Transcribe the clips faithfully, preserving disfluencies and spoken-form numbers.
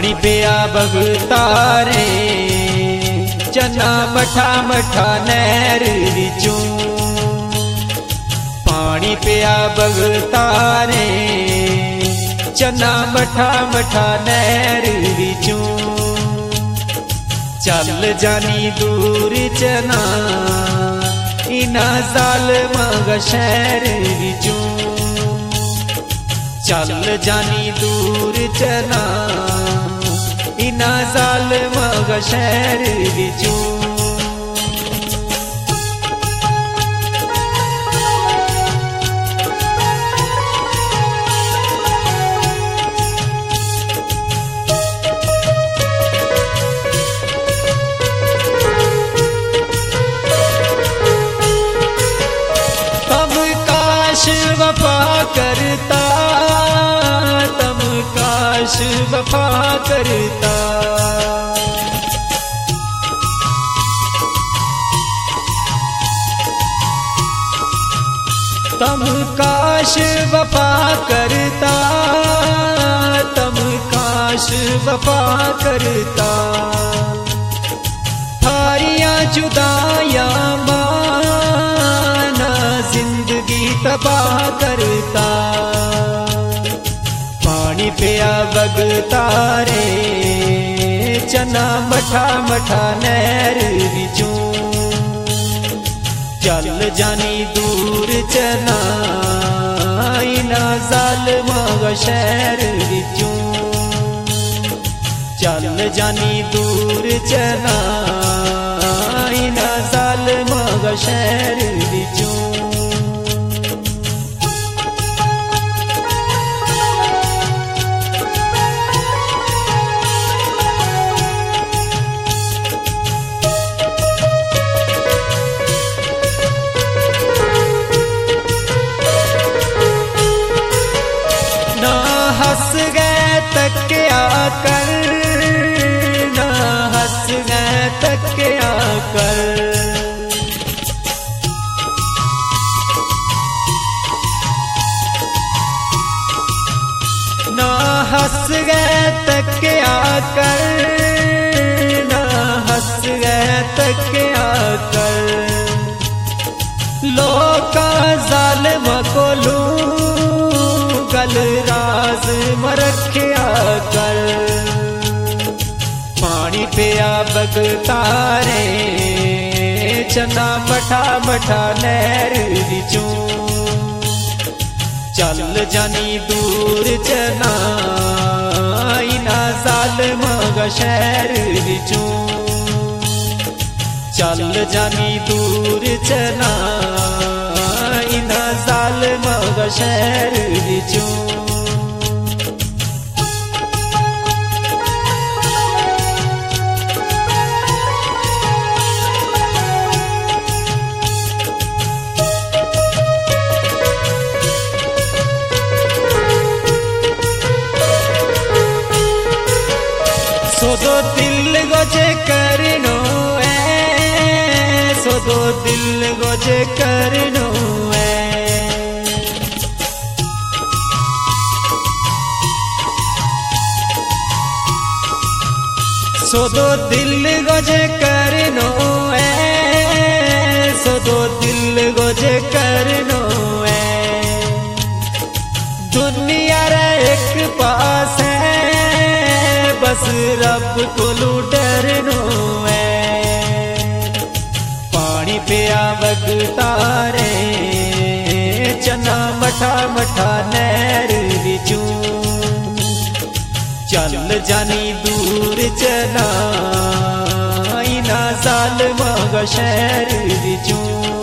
पानी पिया बगतारे चना मठा मठा नहर विचू पानी पिया बगतारे चना मठा मठा नहर विचू चल जानी दूर चना इना जालिमा गा शहर विचू चल जानी दूर चना इना जालिमा गा शहर विचू वफा करता तम काश वफा करता तम काश वफा करता तम काश वफा करता थारियां जुदाया माना जिंदगी तबाह करता पानी पिया बगतारे चना मठा मठा नहर विचू चल जानी दूर चना इना जालिमा गा शहर विचू चल जानी दूर चना इना जालिमा गा शहर विचू हंस गए तकिया कर ना हंस गए तकिया कर ना हंस गए तकिया कर ना हंस गए तकिया कर लोका जालिमा को लू गल राज मरखिया कर पानी पिया बगतारे चना मठा मठा नहर विचू चल जानी दूर चना इना जालिमा गा शहर विचू चल जानी दूर चना इना जालिमा गा शहर विचू सोदो दिल गोजे करनो है सोदो दिल गोजे करनो है सोदो दिल गोजे करनो है सोदो दिल गोजे करनो है दुनिया रे एक पास है बस रब को डरनो है पानी पिया बगतारे चना मठा मठा नहर विचू चल जानी दूर चना इना जालिमा गा शहर विचू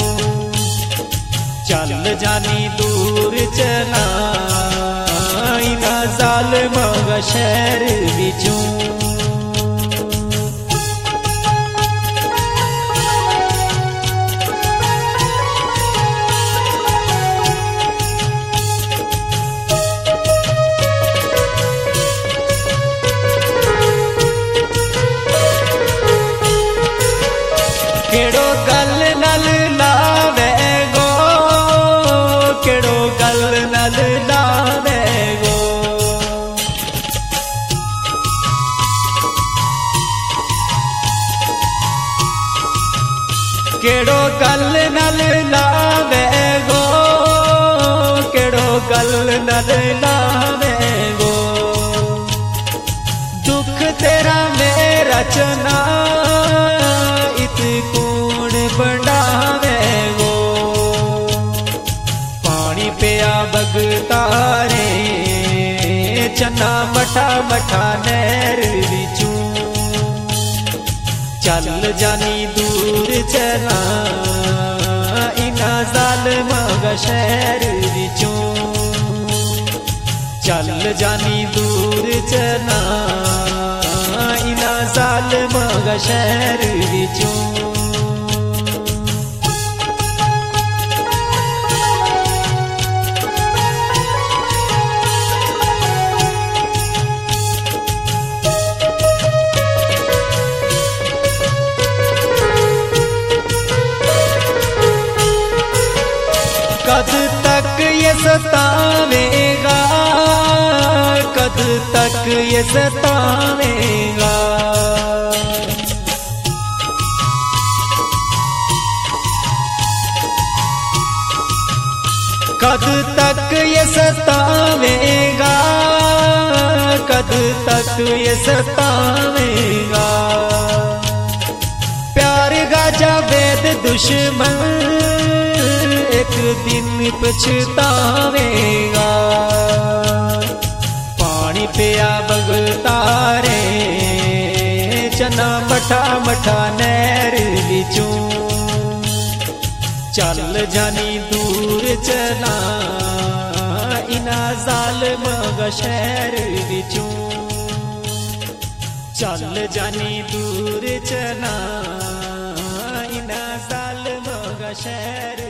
चल जानी दूर चना इना जालिमा गा शहर विचू केड़ो गल नल लावे गो केड़ो गल नल लावे गो चना इत कूण बनावे गो पानी पिया बगतारे चना मठा मठा नहर विचू चल जानी दूर चला इना जालिमा गा शहर विचू चल जानी दूर चला इना जालिमा गा शहर विचू कद तक ये सतावेगा कद तक ये सतावेगा कद तक ये सतावेगा कद तक ये सतावेगा प्यार गाजा वेद दुश्मन एक दिन पछतावेगा पानी पिया बगतारे चना मठा मठा नहर विचू चल जानी दूर चला इना जालिमा गा शहर विचू चल जानी दूर चला इना जालिमा गा शहर